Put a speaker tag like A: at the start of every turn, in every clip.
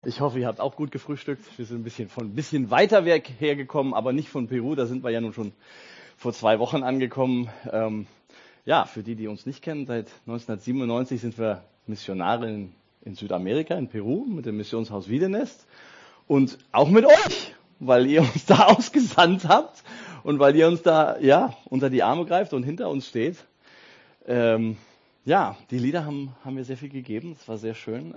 A: Ich hoffe, ihr habt auch gut gefrühstückt. Wir sind ein bisschen weiter weg hergekommen, aber nicht von Peru. Da sind wir ja nun schon vor 2 Wochen angekommen. Für die uns nicht kennen, seit 1997 sind wir Missionare in Südamerika, in Peru, mit dem Missionshaus Wiedenest. Und auch mit euch, weil ihr uns da ausgesandt habt und weil ihr uns da unter die Arme greift und hinter uns steht. Die Lieder haben mir sehr viel gegeben. Es war sehr schön.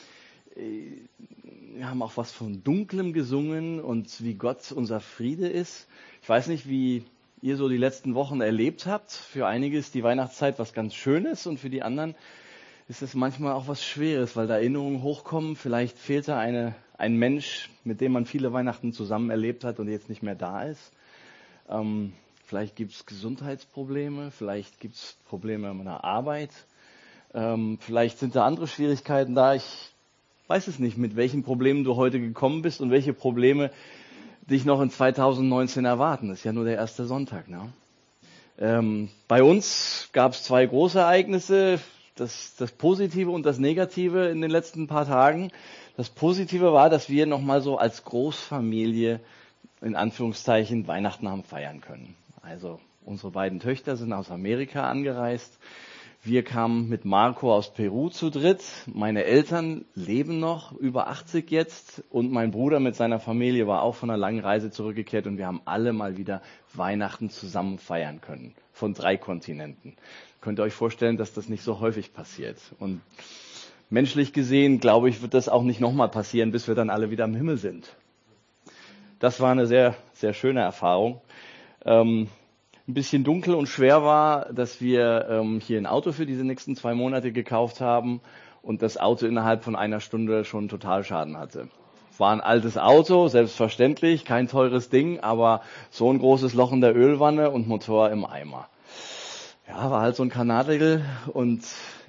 A: Wir haben auch was von Dunklem gesungen und wie Gott unser Friede ist. Ich weiß nicht, wie ihr so die letzten Wochen erlebt habt. Für einige ist die Weihnachtszeit was ganz Schönes und für die anderen ist es manchmal auch was Schweres, weil da Erinnerungen hochkommen. Vielleicht fehlt da ein Mensch, mit dem man viele Weihnachten zusammen erlebt hat und jetzt nicht mehr da ist. Vielleicht gibt es Gesundheitsprobleme, vielleicht gibt es Probleme in der Arbeit. Vielleicht sind da andere Schwierigkeiten da. Ich weiß es nicht, mit welchen Problemen du heute gekommen bist und welche Probleme dich noch in 2019 erwarten. Das ist ja nur der erste Sonntag. Ne? Bei uns gab es 2 große Ereignisse, das Positive und das Negative in den letzten paar Tagen. Das Positive war, dass wir nochmal so als Großfamilie in Anführungszeichen Weihnachten haben feiern können. Also unsere beiden Töchter sind aus Amerika angereist. Wir kamen mit Marco aus Peru zu dritt. Meine Eltern leben noch, über 80 jetzt. Und mein Bruder mit seiner Familie war auch von einer langen Reise zurückgekehrt. Und wir haben alle mal wieder Weihnachten zusammen feiern können. Von 3 Kontinenten. Könnt ihr euch vorstellen, dass das nicht so häufig passiert. Und menschlich gesehen, glaube ich, wird das auch nicht nochmal passieren, bis wir dann alle wieder im Himmel sind. Das war eine sehr, sehr schöne Erfahrung. Ein bisschen dunkel und schwer war, dass wir hier ein Auto für diese nächsten 2 Monate gekauft haben und das Auto innerhalb von 1 Stunde schon Totalschaden hatte. War ein altes Auto, selbstverständlich, kein teures Ding, aber so ein großes Loch in der Ölwanne und Motor im Eimer. Ja, war halt so ein Kanadel und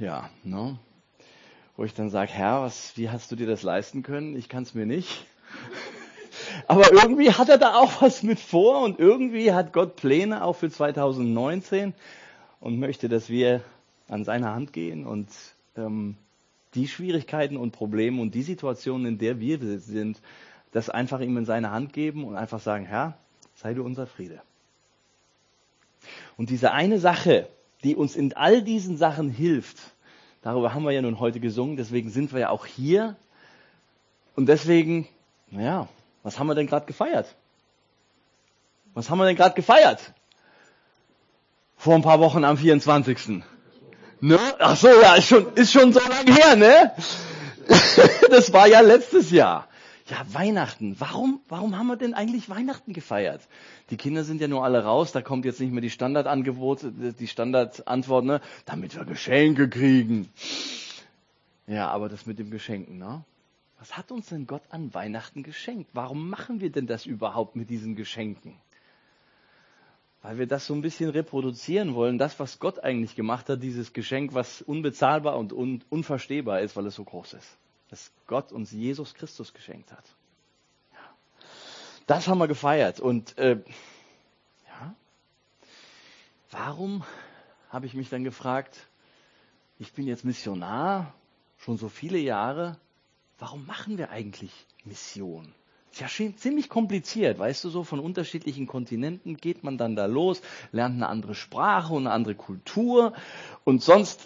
A: wo ich dann sage, Herr, wie hast du dir das leisten können? Ich kann es mir nicht. Aber irgendwie hat er da auch was mit vor und irgendwie hat Gott Pläne auch für 2019 und möchte, dass wir an seine Hand gehen und die Schwierigkeiten und Probleme und die Situationen, in der wir sind, das einfach ihm in seine Hand geben und einfach sagen, Herr, sei du unser Friede. Und diese eine Sache, die uns in all diesen Sachen hilft, darüber haben wir ja nun heute gesungen, deswegen sind wir ja auch hier und deswegen, was haben wir denn gerade gefeiert? Vor ein paar Wochen am 24. Ne? Ach so, ja, ist schon so lange her, ne? Das war ja letztes Jahr. Ja, Weihnachten. Warum haben wir denn eigentlich Weihnachten gefeiert? Die Kinder sind ja nur alle raus, da kommt jetzt nicht mehr die Standardantwort, ne? Damit wir Geschenke kriegen. Ja, aber das mit dem Geschenken, ne? Was hat uns denn Gott an Weihnachten geschenkt? Warum machen wir denn das überhaupt mit diesen Geschenken? Weil wir das so ein bisschen reproduzieren wollen, das, was Gott eigentlich gemacht hat, dieses Geschenk, was unbezahlbar und unverstehbar ist, weil es so groß ist. Das Gott uns Jesus Christus geschenkt hat. Ja. Das haben wir gefeiert. Und warum, habe ich mich dann gefragt, ich bin jetzt Missionar, schon so viele Jahre, warum machen wir eigentlich Mission? Ist ja ziemlich kompliziert, weißt du, so von unterschiedlichen Kontinenten geht man dann da los, lernt eine andere Sprache und eine andere Kultur und sonst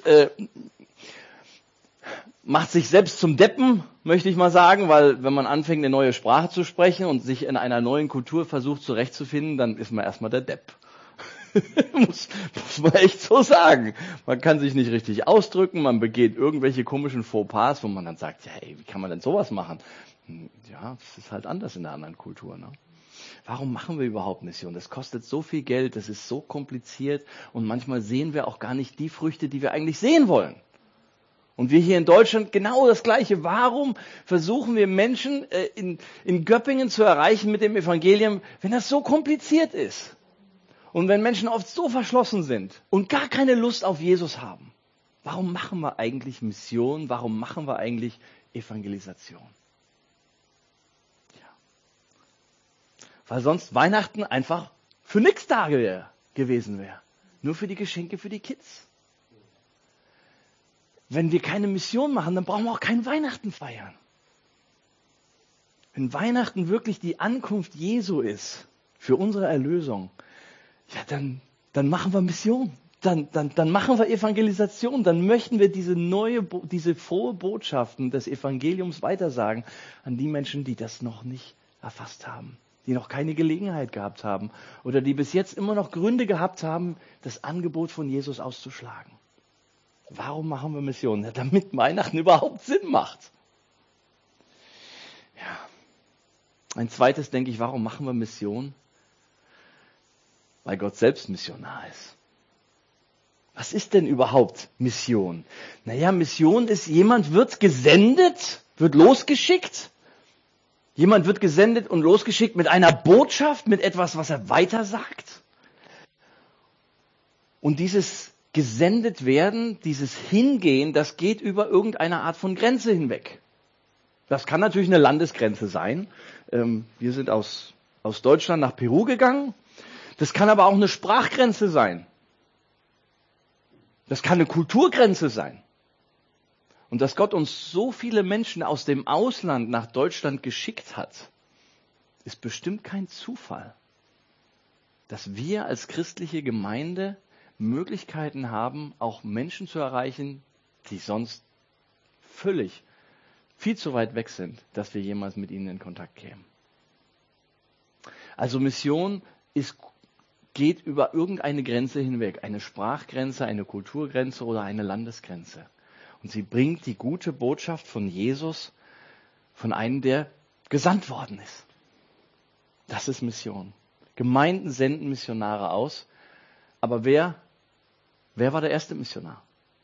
A: macht sich selbst zum Deppen, möchte ich mal sagen, weil wenn man anfängt, eine neue Sprache zu sprechen und sich in einer neuen Kultur versucht zurechtzufinden, dann ist man erstmal der Depp. muss man echt so sagen. Man kann sich nicht richtig ausdrücken, man begeht irgendwelche komischen Fauxpas, wo man dann sagt, wie kann man denn sowas machen? Ja, das ist halt anders in einer anderen Kultur. Ne? Warum machen wir überhaupt Mission? Das kostet so viel Geld, das ist so kompliziert und manchmal sehen wir auch gar nicht die Früchte, die wir eigentlich sehen wollen. Und wir hier in Deutschland genau das Gleiche. Warum versuchen wir Menschen in Göppingen zu erreichen mit dem Evangelium, wenn das so kompliziert ist? Und wenn Menschen oft so verschlossen sind und gar keine Lust auf Jesus haben, warum machen wir eigentlich Mission? Warum machen wir eigentlich Evangelisation? Ja. Weil sonst Weihnachten einfach für nichts da gewesen wäre. Nur für die Geschenke für die Kids. Wenn wir keine Mission machen, dann brauchen wir auch kein Weihnachten feiern. Wenn Weihnachten wirklich die Ankunft Jesu ist für unsere Erlösung, ja, dann machen wir Mission. Dann machen wir Evangelisation. Dann möchten wir diese frohe Botschaften des Evangeliums weitersagen an die Menschen, die das noch nicht erfasst haben, die noch keine Gelegenheit gehabt haben oder die bis jetzt immer noch Gründe gehabt haben, das Angebot von Jesus auszuschlagen. Warum machen wir Mission? Ja, damit Weihnachten überhaupt Sinn macht. Ja. Ein zweites denke ich, warum machen wir Mission? Weil Gott selbst Missionar ist. Was ist denn überhaupt Mission? Naja, Mission ist, jemand wird gesendet, wird losgeschickt. Jemand wird gesendet und losgeschickt mit einer Botschaft, mit etwas, was er weitersagt. Und dieses gesendet werden, dieses Hingehen, das geht über irgendeine Art von Grenze hinweg. Das kann natürlich eine Landesgrenze sein. Wir sind aus Deutschland nach Peru gegangen. Das kann aber auch eine Sprachgrenze sein. Das kann eine Kulturgrenze sein. Und dass Gott uns so viele Menschen aus dem Ausland nach Deutschland geschickt hat, ist bestimmt kein Zufall. Dass wir als christliche Gemeinde Möglichkeiten haben, auch Menschen zu erreichen, die sonst viel zu weit weg sind, dass wir jemals mit ihnen in Kontakt kämen. Also Mission geht über irgendeine Grenze hinweg, eine Sprachgrenze, eine Kulturgrenze oder eine Landesgrenze. Und sie bringt die gute Botschaft von Jesus von einem, der gesandt worden ist. Das ist Mission. Gemeinden senden Missionare aus, aber wer war der erste Missionar?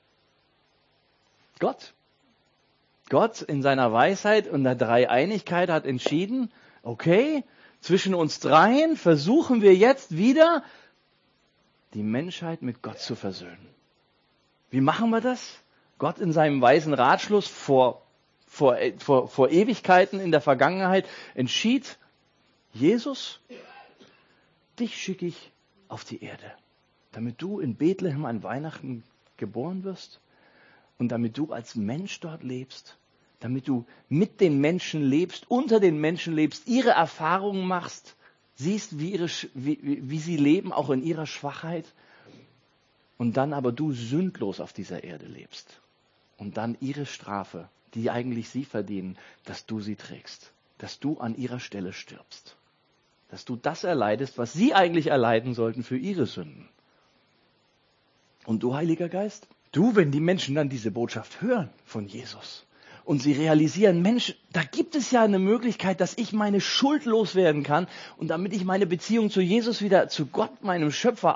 A: Gott. Gott in seiner Weisheit und der Dreieinigkeit hat entschieden, okay, zwischen uns dreien versuchen wir jetzt wieder, die Menschheit mit Gott zu versöhnen. Wie machen wir das? Gott in seinem weisen Ratschluss vor Ewigkeiten in der Vergangenheit entschied, Jesus, dich schicke ich auf die Erde, damit du in Bethlehem an Weihnachten geboren wirst und damit du als Mensch dort lebst, damit du mit den Menschen lebst, unter den Menschen lebst, ihre Erfahrungen machst, siehst, wie sie leben, auch in ihrer Schwachheit, und dann aber du sündlos auf dieser Erde lebst und dann ihre Strafe, die eigentlich sie verdienen, dass du sie trägst, dass du an ihrer Stelle stirbst, dass du das erleidest, was sie eigentlich erleiden sollten für ihre Sünden. Und du, Heiliger Geist, du, wenn die Menschen dann diese Botschaft hören von Jesus und sie realisieren, Mensch, da gibt es ja eine Möglichkeit, dass ich meine Schuld loswerden kann und damit ich meine Beziehung zu Jesus wieder, zu Gott, meinem Schöpfer,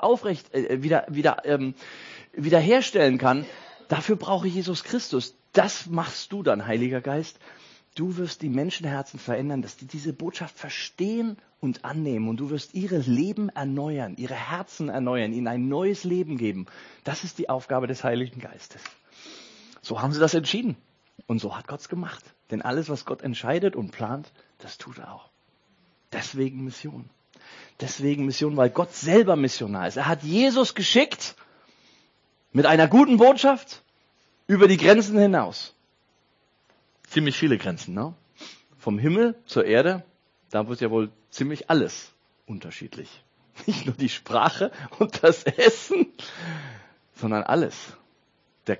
A: wieder herstellen kann, dafür brauche ich Jesus Christus. Das machst du dann, Heiliger Geist. Du wirst die Menschenherzen verändern, dass die diese Botschaft verstehen und annehmen. Und du wirst ihre Leben erneuern, ihre Herzen erneuern, ihnen ein neues Leben geben. Das ist die Aufgabe des Heiligen Geistes. So haben sie das entschieden. Und so hat Gott es gemacht. Denn alles, was Gott entscheidet und plant, das tut er auch. Deswegen Mission. Deswegen Mission, weil Gott selber Missionar ist. Er hat Jesus geschickt mit einer guten Botschaft über die Grenzen hinaus. Ziemlich viele Grenzen, ne? Vom Himmel zur Erde, da wird ja wohl ziemlich alles unterschiedlich. Nicht nur die Sprache und das Essen, sondern alles. Die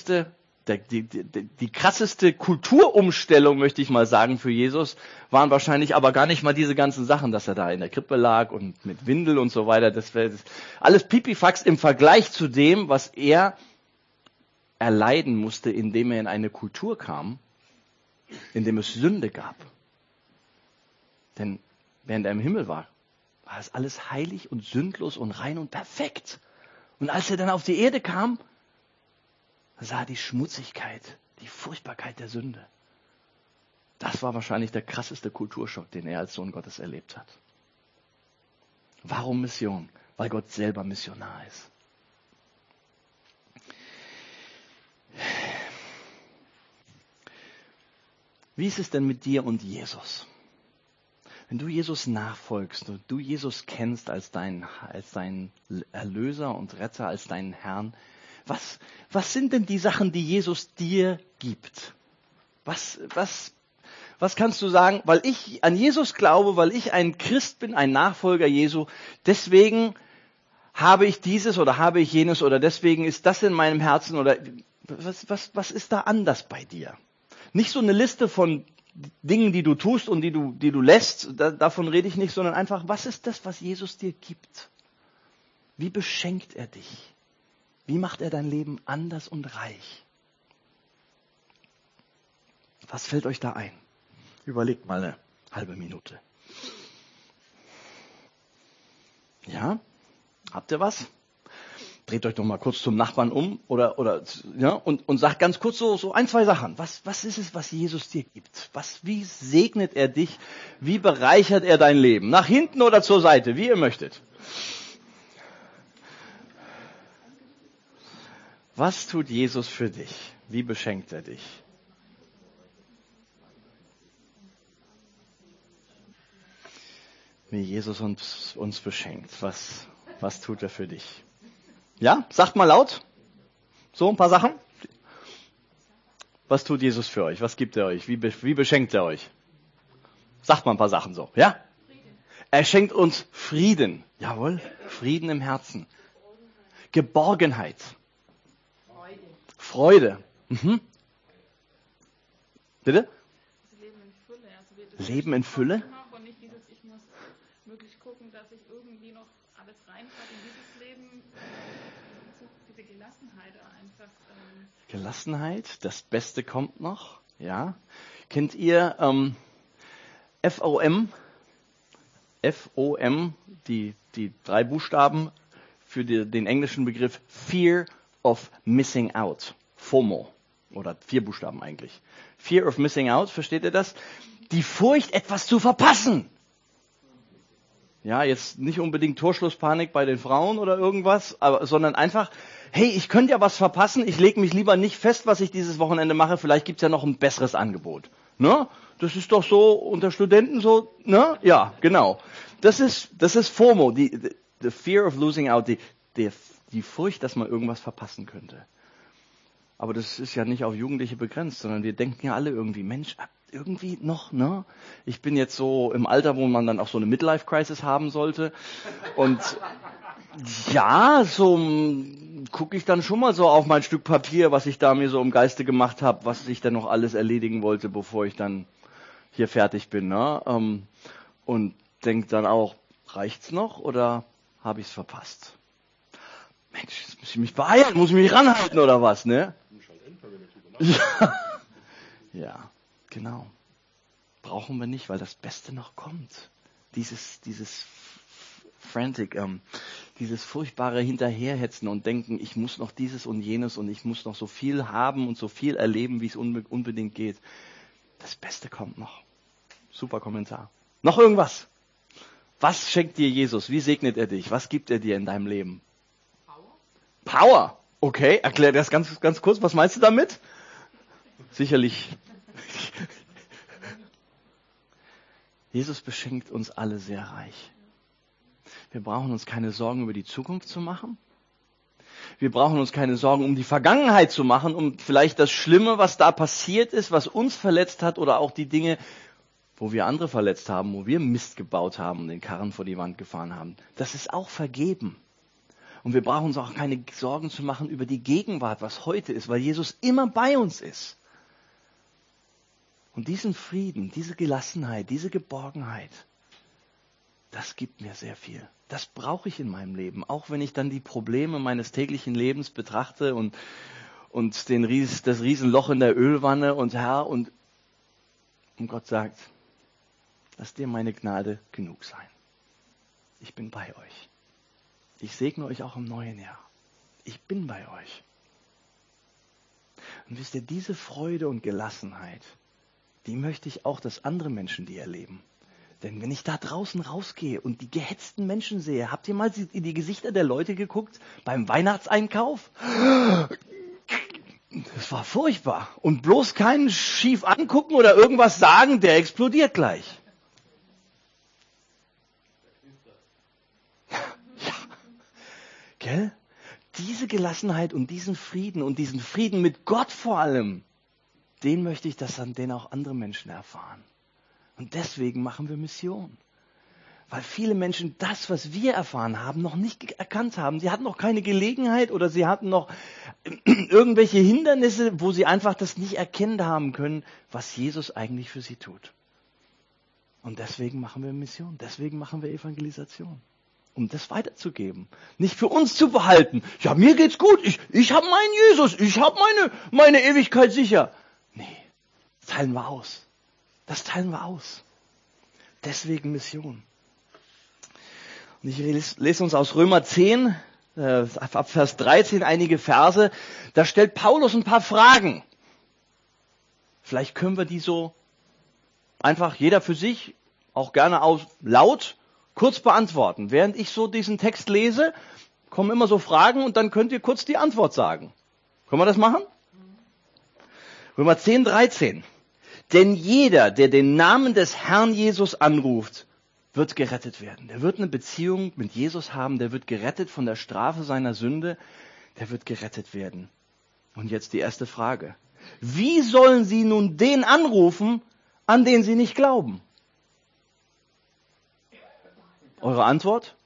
A: krasseste Kulturumstellung, möchte ich mal sagen, für Jesus, waren wahrscheinlich aber gar nicht mal diese ganzen Sachen, dass er da in der Krippe lag und mit Windel und so weiter. Das wäre alles Pipifax im Vergleich zu dem, was er erleiden musste, indem er in eine Kultur kam, in dem es Sünde gab. Denn während er im Himmel war es alles heilig und sündlos und rein und perfekt. Und als er dann auf die Erde kam, sah er die Schmutzigkeit, die Furchtbarkeit der Sünde. Das war wahrscheinlich der krasseste Kulturschock, den er als Sohn Gottes erlebt hat. Warum Mission? Weil Gott selber Missionar ist. Wie ist es denn mit dir und Jesus? Wenn du Jesus nachfolgst und du Jesus kennst als deinen Erlöser und Retter, als deinen Herrn, was sind denn die Sachen, die Jesus dir gibt? Was Was kannst du sagen? Weil ich an Jesus glaube, weil ich ein Christ bin, ein Nachfolger Jesu, deswegen habe ich dieses oder habe ich jenes oder deswegen ist das in meinem Herzen oder was ist da anders bei dir? Nicht so eine Liste von Dingen, die du tust und die du lässt, davon rede ich nicht, sondern einfach, was ist das, was Jesus dir gibt? Wie beschenkt er dich? Wie macht er dein Leben anders und reich? Was fällt euch da ein? Überlegt mal eine halbe Minute. Ja? Habt ihr was? Dreht euch doch mal kurz zum Nachbarn um oder ja, und sagt ganz kurz so ein, zwei Sachen. Was ist es, was Jesus dir gibt? Wie segnet er dich? Wie bereichert er dein Leben? Nach hinten oder zur Seite, wie ihr möchtet. Was tut Jesus für dich? Wie beschenkt er dich? Wie Jesus uns beschenkt. Was tut er für dich? Ja, sagt mal laut. So ein paar Sachen. Was tut Jesus für euch? Was gibt er euch? Wie beschenkt er euch? Sagt mal ein paar Sachen so. Ja? Er schenkt uns Frieden. Jawohl. Frieden im Herzen. Geborgenheit. Freude. Mhm. Bitte?
B: Leben in Fülle. Also
A: Leben in Fülle?
B: Und nicht dieses, ich muss wirklich gucken, dass ich irgendwie noch alles reinpacke in dieses Leben. Diese Gelassenheit einfach.
A: Gelassenheit, das Beste kommt noch. Ja. Kennt ihr FOM? FOM, die 3 Buchstaben für den englischen Begriff Fear of Missing Out. FOMO. Oder 4 Buchstaben eigentlich. Fear of Missing Out, versteht ihr das? Die Furcht, etwas zu verpassen. Ja, jetzt nicht unbedingt Torschlusspanik bei den Frauen oder irgendwas, sondern einfach, hey, ich könnte ja was verpassen, ich lege mich lieber nicht fest, was ich dieses Wochenende mache, vielleicht gibt's ja noch ein besseres Angebot. Ne? Das ist doch so unter Studenten so, ne? Ja, genau. Das ist FOMO, the Fear of Losing Out, die Furcht, dass man irgendwas verpassen könnte. Aber das ist ja nicht auf Jugendliche begrenzt, sondern wir denken ja alle irgendwie, Mensch, irgendwie noch, ne? Ich bin jetzt so im Alter, wo man dann auch so eine Midlife-Crisis haben sollte. Und ja, so gucke ich dann schon mal so auf mein Stück Papier, was ich da mir so im Geiste gemacht habe, was ich dann noch alles erledigen wollte, bevor ich dann hier fertig bin, ne? Und denke dann auch, reicht's noch oder habe ich's verpasst? Mensch, jetzt muss ich mich beeilen, muss ich mich ranhalten oder was, ne? Ja, genau. Brauchen wir nicht, weil das Beste noch kommt. Dieses frantic, dieses furchtbare Hinterherhetzen und denken, ich muss noch dieses und jenes und ich muss noch so viel haben und so viel erleben, wie es unbedingt geht. Das Beste kommt noch. Super Kommentar. Noch irgendwas? Was schenkt dir Jesus? Wie segnet er dich? Was gibt er dir in deinem Leben? Power. Okay, erklär das ganz kurz. Was meinst du damit? Sicherlich. Jesus beschenkt uns alle sehr reich. Wir brauchen uns keine Sorgen über die Zukunft zu machen. Wir brauchen uns keine Sorgen um die Vergangenheit zu machen, um vielleicht das Schlimme, was da passiert ist, was uns verletzt hat oder auch die Dinge, wo wir andere verletzt haben, wo wir Mist gebaut haben und den Karren vor die Wand gefahren haben. Das ist auch vergeben. Und wir brauchen uns auch keine Sorgen zu machen über die Gegenwart, was heute ist, weil Jesus immer bei uns ist. Und diesen Frieden, diese Gelassenheit, diese Geborgenheit, das gibt mir sehr viel. Das brauche ich in meinem Leben, auch wenn ich dann die Probleme meines täglichen Lebens betrachte und das Riesenloch in der Ölwanne und Herr und Gott sagt, lass dir meine Gnade genug sein. Ich bin bei euch. Ich segne euch auch im neuen Jahr. Ich bin bei euch. Und wisst ihr, diese Freude und Gelassenheit, die möchte ich auch, dass andere Menschen die erleben. Denn wenn ich da draußen rausgehe und die gehetzten Menschen sehe, habt ihr mal in die Gesichter der Leute geguckt beim Weihnachtseinkauf? Das war furchtbar. Und bloß keinen schief angucken oder irgendwas sagen, der explodiert gleich. Ja. Gell? Diese Gelassenheit und diesen Frieden mit Gott vor allem, den möchte ich, dass dann den auch andere Menschen erfahren. Und deswegen machen wir Mission. Weil viele Menschen das, was wir erfahren haben, noch nicht erkannt haben. Sie hatten noch keine Gelegenheit oder sie hatten noch irgendwelche Hindernisse, wo sie einfach das nicht erkennen haben können, was Jesus eigentlich für sie tut. Und deswegen machen wir Mission, deswegen machen wir Evangelisation. Um das weiterzugeben. Nicht für uns zu behalten. Ja, mir geht's gut, ich habe meinen Jesus, ich habe meine Ewigkeit sicher. Nee, das teilen wir aus. Das teilen wir aus. Deswegen Mission. Und ich lese uns aus Römer 10, ab Vers 13 einige Verse. Da stellt Paulus ein paar Fragen. Vielleicht können wir die so einfach jeder für sich, auch gerne laut, kurz beantworten. Während ich so diesen Text lese, kommen immer so Fragen und dann könnt ihr kurz die Antwort sagen. Können wir das machen? Römer 10, 13. Denn jeder, der den Namen des Herrn Jesus anruft, wird gerettet werden. Der wird eine Beziehung mit Jesus haben, der wird gerettet von der Strafe seiner Sünde, der wird gerettet werden. Und jetzt die erste Frage. Wie sollen sie nun den anrufen, an den sie nicht glauben? Eure Antwort?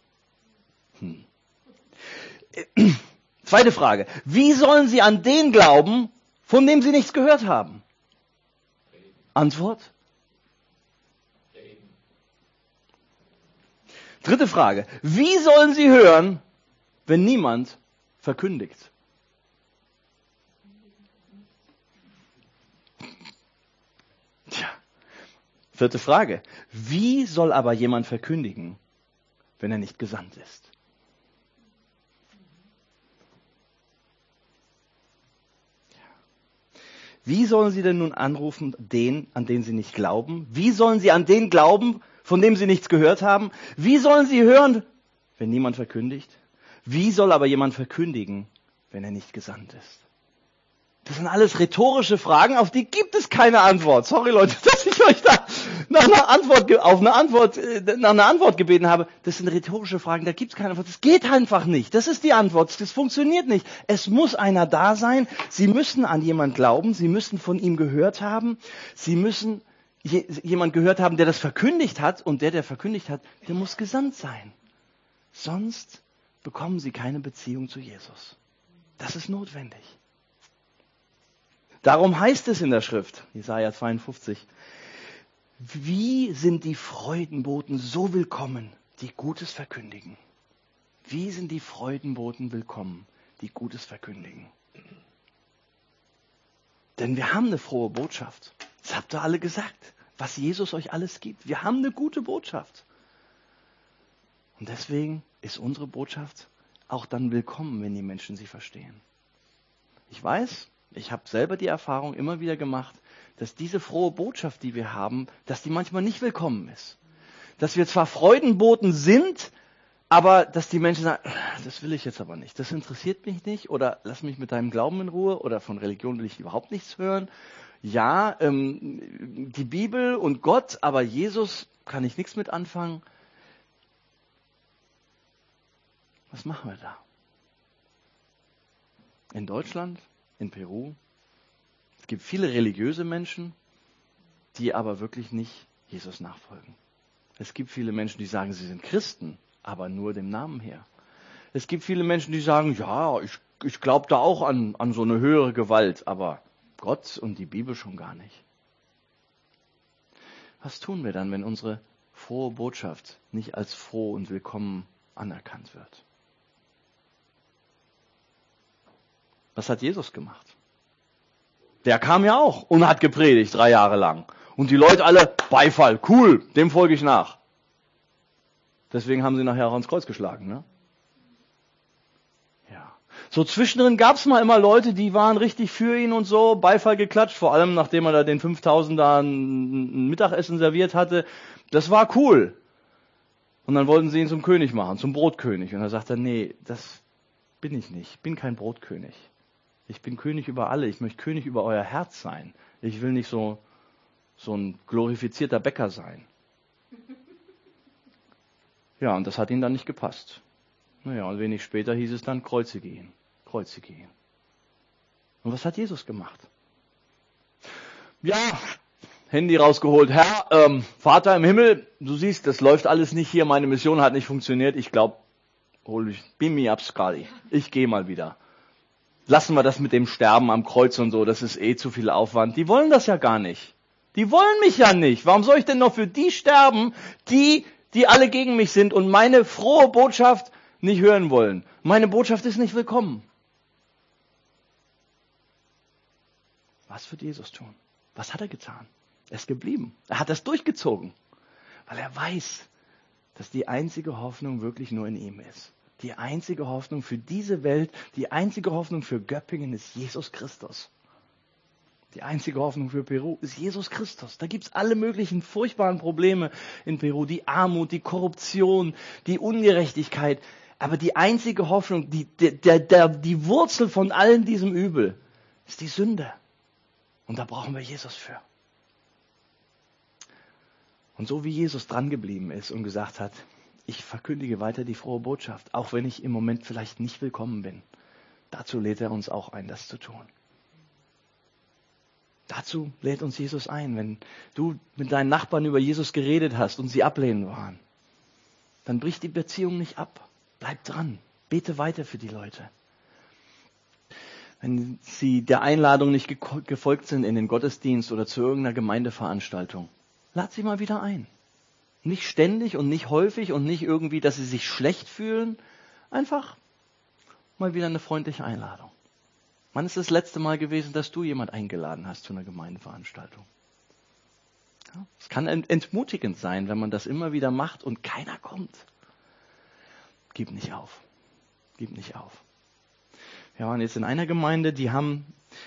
A: Zweite Frage. Wie sollen sie an den glauben, von dem sie nichts gehört haben? Antwort? Dritte Frage. Wie sollen sie hören, wenn niemand verkündigt? Tja. Vierte Frage. Wie soll aber jemand verkündigen, wenn er nicht gesandt ist? Wie sollen sie denn nun anrufen, an den sie nicht glauben? Wie sollen sie an den glauben, von dem sie nichts gehört haben? Wie sollen sie hören, wenn niemand verkündigt? Wie soll aber jemand verkündigen, wenn er nicht gesandt ist? Das sind alles rhetorische Fragen, auf die gibt es keine Antwort. Sorry Leute, dass ich euch da nach einer Antwort gebeten habe. Das sind rhetorische Fragen, da gibt es keine Antwort. Das geht einfach nicht. Das ist die Antwort. Das funktioniert nicht. Es muss einer da sein. Sie müssen an jemand glauben. Sie müssen von ihm gehört haben. Sie müssen jemand gehört haben, der das verkündigt hat. Und der verkündigt hat, der muss gesandt sein. Sonst bekommen sie keine Beziehung zu Jesus. Das ist notwendig. Darum heißt es in der Schrift, Jesaja 52, wie sind die Freudenboten so willkommen, die Gutes verkündigen? Wie sind die Freudenboten willkommen, die Gutes verkündigen? Denn wir haben eine frohe Botschaft. Das habt ihr alle gesagt, was Jesus euch alles gibt. Wir haben eine gute Botschaft. Und deswegen ist unsere Botschaft auch dann willkommen, wenn die Menschen sie verstehen. Ich weiß, ich habe selber die Erfahrung immer wieder gemacht, dass diese frohe Botschaft, die wir haben, dass die manchmal nicht willkommen ist. Dass wir zwar Freudenboten sind, aber dass die Menschen sagen, das will ich jetzt aber nicht, das interessiert mich nicht oder lass mich mit deinem Glauben in Ruhe oder von Religion will ich überhaupt nichts hören. Ja, die Bibel und Gott, aber Jesus kann ich nichts mit anfangen. Was machen wir da? In Deutschland? In Peru. Es gibt viele religiöse Menschen, die aber wirklich nicht Jesus nachfolgen. Es gibt viele Menschen, die sagen, sie sind Christen, aber nur dem Namen her. Es gibt viele Menschen, die sagen, ja, ich glaube da auch an so eine höhere Gewalt, aber Gott und die Bibel schon gar nicht. Was tun wir dann, wenn unsere frohe Botschaft nicht als froh und willkommen anerkannt wird? Was hat Jesus gemacht? Der kam ja auch und hat gepredigt 3 Jahre lang. Und die Leute alle, Beifall, cool, dem folge ich nach. Deswegen haben sie nachher auch ans Kreuz geschlagen, ne? Ja. So zwischendrin gab es mal immer Leute, die waren richtig für ihn und so, Beifall geklatscht, vor allem nachdem er da den 5000 da ein Mittagessen serviert hatte. Das war cool. Und dann wollten sie ihn zum König machen, zum Brotkönig. Und er sagte, nee, das bin ich nicht, ich bin kein Brotkönig. Ich bin König über alle. Ich möchte König über euer Herz sein. Ich will nicht so ein glorifizierter Bäcker sein. Ja, und das hat ihm dann nicht gepasst. Naja, und wenig später hieß es dann, kreuzige ihn. Kreuzige ihn. Und was hat Jesus gemacht? Ja, Handy rausgeholt. Herr, Vater im Himmel, du siehst, das läuft alles nicht hier, meine Mission hat nicht funktioniert. Ich glaube, beam me up, Scotty. Ich gehe mal wieder. Lassen wir das mit dem Sterben am Kreuz und so, das ist zu viel Aufwand. Die wollen das ja gar nicht. Die wollen mich ja nicht. Warum soll ich denn noch für die sterben, die alle gegen mich sind und meine frohe Botschaft nicht hören wollen? Meine Botschaft ist nicht willkommen. Was wird Jesus tun? Was hat er getan? Er ist geblieben. Er hat das durchgezogen, weil er weiß, dass die einzige Hoffnung wirklich nur in ihm ist. Die einzige Hoffnung für diese Welt, die einzige Hoffnung für Göppingen ist Jesus Christus. Die einzige Hoffnung für Peru ist Jesus Christus. Da gibt's alle möglichen furchtbaren Probleme in Peru. Die Armut, die Korruption, die Ungerechtigkeit. Aber die einzige Hoffnung, die Wurzel von allem diesem Übel ist die Sünde. Und da brauchen wir Jesus für. Und so wie Jesus dran geblieben ist und gesagt hat, ich verkündige weiter die frohe Botschaft, auch wenn ich im Moment vielleicht nicht willkommen bin. Dazu lädt er uns auch ein, das zu tun. Dazu lädt uns Jesus ein, wenn du mit deinen Nachbarn über Jesus geredet hast und sie ablehnend waren. Dann brich die Beziehung nicht ab. Bleib dran. Bete weiter für die Leute. Wenn sie der Einladung nicht gefolgt sind in den Gottesdienst oder zu irgendeiner Gemeindeveranstaltung, lad sie mal wieder ein. Nicht ständig und nicht häufig und nicht irgendwie, dass sie sich schlecht fühlen. Einfach mal wieder eine freundliche Einladung. Wann ist das letzte Mal gewesen, dass du jemand eingeladen hast zu einer Gemeindeveranstaltung? Ja, es kann entmutigend sein, wenn man das immer wieder macht und keiner kommt. Gib nicht auf. Gib nicht auf. Wir waren jetzt in einer Gemeinde, die haben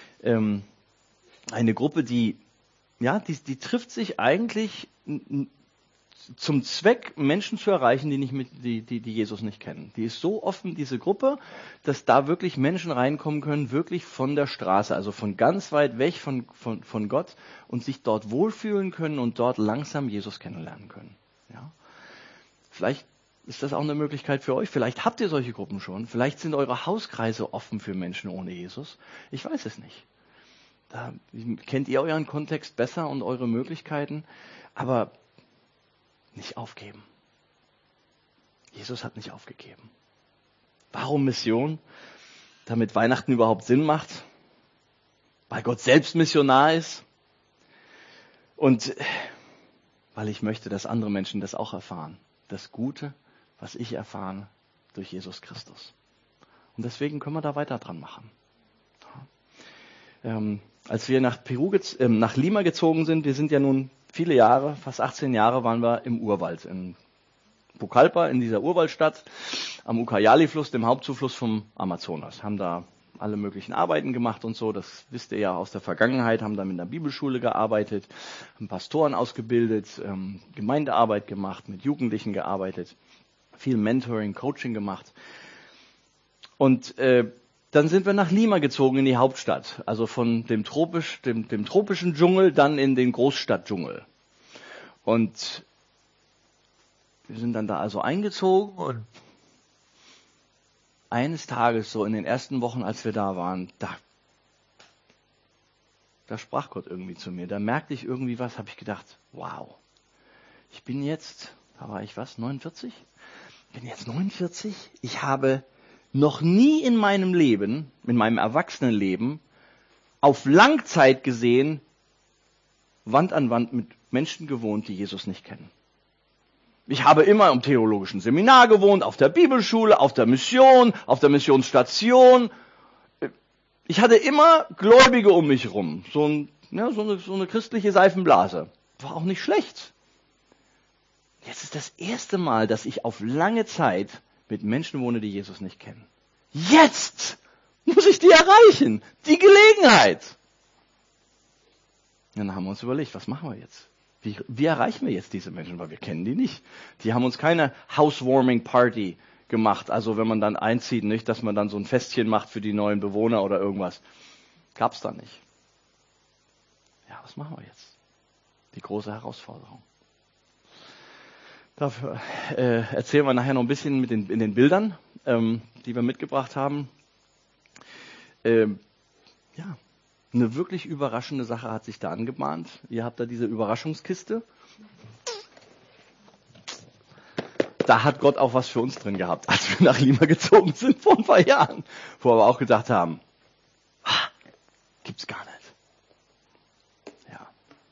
A: eine Gruppe, die trifft sich eigentlich zum Zweck, Menschen zu erreichen, die Jesus nicht kennen. Die ist so offen, diese Gruppe, dass da wirklich Menschen reinkommen können, wirklich von der Straße, also von ganz weit weg von Gott und sich dort wohlfühlen können und dort langsam Jesus kennenlernen können. Ja? Vielleicht ist das auch eine Möglichkeit für euch. Vielleicht habt ihr solche Gruppen schon. Vielleicht sind eure Hauskreise offen für Menschen ohne Jesus. Ich weiß es nicht. Da kennt ihr euren Kontext besser und eure Möglichkeiten. Aber nicht aufgeben. Jesus hat nicht aufgegeben. Warum Mission? Damit Weihnachten überhaupt Sinn macht. Weil Gott selbst Missionar ist. Und weil ich möchte, dass andere Menschen das auch erfahren. Das Gute, was ich erfahre durch Jesus Christus. Und deswegen können wir da weiter dran machen. Als wir nach Lima gezogen sind, wir sind ja nun viele Jahre, fast 18 Jahre waren wir im Urwald, in Pucallpa, in dieser Urwaldstadt, am Ucayali-Fluss, dem Hauptzufluss vom Amazonas. Haben da alle möglichen Arbeiten gemacht und so, das wisst ihr ja aus der Vergangenheit, haben da mit einer Bibelschule gearbeitet, haben Pastoren ausgebildet, Gemeindearbeit gemacht, mit Jugendlichen gearbeitet, viel Mentoring, Coaching gemacht. Und dann sind wir nach Lima gezogen, in die Hauptstadt. Also von dem tropischen Dschungel dann in den Großstadtdschungel. Und wir sind dann da also eingezogen und eines Tages, so in den ersten Wochen, als wir da waren, da sprach Gott irgendwie zu mir. Da merkte ich irgendwie was, habe ich gedacht, wow, ich bin jetzt, da war ich 49? Ich bin jetzt 49, ich habe noch nie in meinem Leben, in meinem Erwachsenenleben, auf Langzeit gesehen, Wand an Wand mit Menschen gewohnt, die Jesus nicht kennen. Ich habe immer im theologischen Seminar gewohnt, auf der Bibelschule, auf der Mission, auf der Missionsstation. Ich hatte immer Gläubige um mich rum, so eine christliche Seifenblase. War auch nicht schlecht. Jetzt ist das erste Mal, dass ich auf lange Zeit mit Menschen wohne, die Jesus nicht kennen. Jetzt muss ich die erreichen. Die Gelegenheit. Dann haben wir uns überlegt, was machen wir jetzt? Wie erreichen wir jetzt diese Menschen? Weil wir kennen die nicht. Die haben uns keine Housewarming Party gemacht. Also wenn man dann einzieht, nicht, dass man dann so ein Festchen macht für die neuen Bewohner oder irgendwas. Gab's da nicht. Ja, was machen wir jetzt? Die große Herausforderung. Dafür erzählen wir nachher noch ein bisschen in den Bildern, die wir mitgebracht haben. Eine wirklich überraschende Sache hat sich da angebahnt. Ihr habt da diese Überraschungskiste. Da hat Gott auch was für uns drin gehabt, als wir nach Lima gezogen sind vor ein paar Jahren. Wo wir aber auch gedacht haben, gibt's gar nicht. Ja.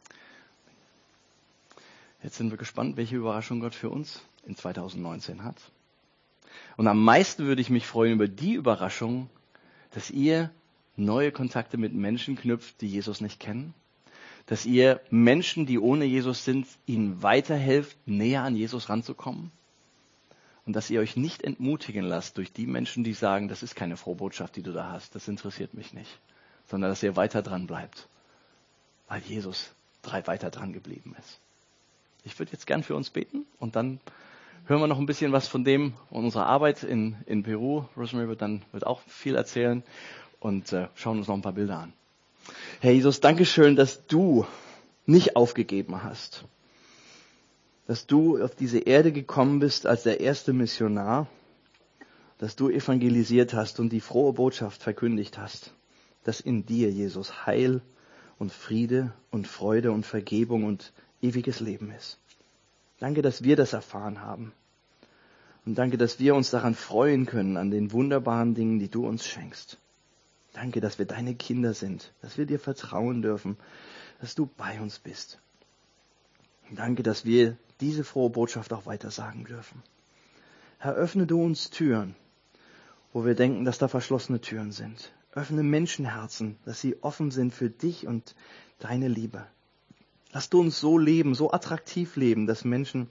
A: Jetzt sind wir gespannt, welche Überraschung Gott für uns in 2019 hat. Und am meisten würde ich mich freuen über die Überraschung, dass ihr neue Kontakte mit Menschen knüpft, die Jesus nicht kennen. Dass ihr Menschen, die ohne Jesus sind, ihnen weiterhelft, näher an Jesus ranzukommen. Und dass ihr euch nicht entmutigen lasst durch die Menschen, die sagen, das ist keine frohe Botschaft, die du da hast, das interessiert mich nicht. Sondern dass ihr weiter dran bleibt, weil Jesus weiter dran geblieben ist. Ich würde jetzt gern für uns beten und dann hören wir noch ein bisschen was von dem und unserer Arbeit in Peru. Rosemary wird auch viel erzählen und schauen uns noch ein paar Bilder an. Herr Jesus, danke schön, dass du nicht aufgegeben hast. Dass du auf diese Erde gekommen bist als der erste Missionar. Dass du evangelisiert hast und die frohe Botschaft verkündigt hast. Dass in dir, Jesus, Heil und Friede und Freude und Vergebung und ewiges Leben ist. Danke, dass wir das erfahren haben. Und danke, dass wir uns daran freuen können, an den wunderbaren Dingen, die du uns schenkst. Danke, dass wir deine Kinder sind, dass wir dir vertrauen dürfen, dass du bei uns bist. Und danke, dass wir diese frohe Botschaft auch weiter sagen dürfen. Herr, öffne du uns Türen, wo wir denken, dass da verschlossene Türen sind. Öffne Menschenherzen, dass sie offen sind für dich und deine Liebe. Lass du uns so leben, so attraktiv leben, dass Menschen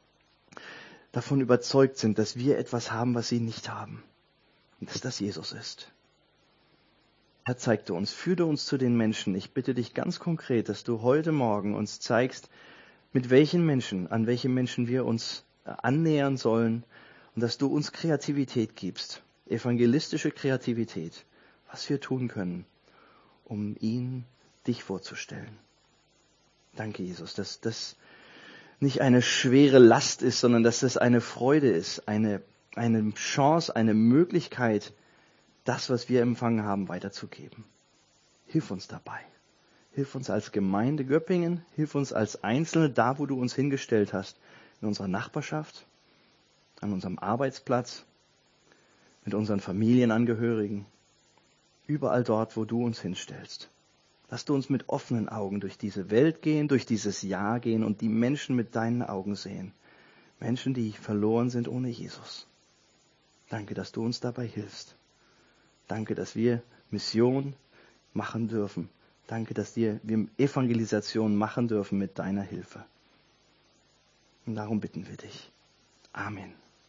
A: davon überzeugt sind, dass wir etwas haben, was sie nicht haben. Und dass das Jesus ist. Herr, zeig du uns, führe uns zu den Menschen. Ich bitte dich ganz konkret, dass du heute Morgen uns zeigst, mit welchen Menschen, an welche Menschen wir uns annähern sollen und dass du uns Kreativität gibst, evangelistische Kreativität, was wir tun können, um ihnen dich vorzustellen. Danke, Jesus, dass das nicht eine schwere Last ist, sondern dass das eine Freude ist, eine Chance, eine Möglichkeit, das, was wir empfangen haben, weiterzugeben. Hilf uns dabei. Hilf uns als Gemeinde Göppingen, hilf uns als Einzelne, da wo du uns hingestellt hast, in unserer Nachbarschaft, an unserem Arbeitsplatz, mit unseren Familienangehörigen, überall dort, wo du uns hinstellst. Lass du uns mit offenen Augen durch diese Welt gehen, durch dieses Jahr gehen und die Menschen mit deinen Augen sehen. Menschen, die verloren sind ohne Jesus. Danke, dass du uns dabei hilfst. Danke, dass wir Mission machen dürfen. Danke, dass wir Evangelisation machen dürfen mit deiner Hilfe. Und darum bitten wir dich. Amen.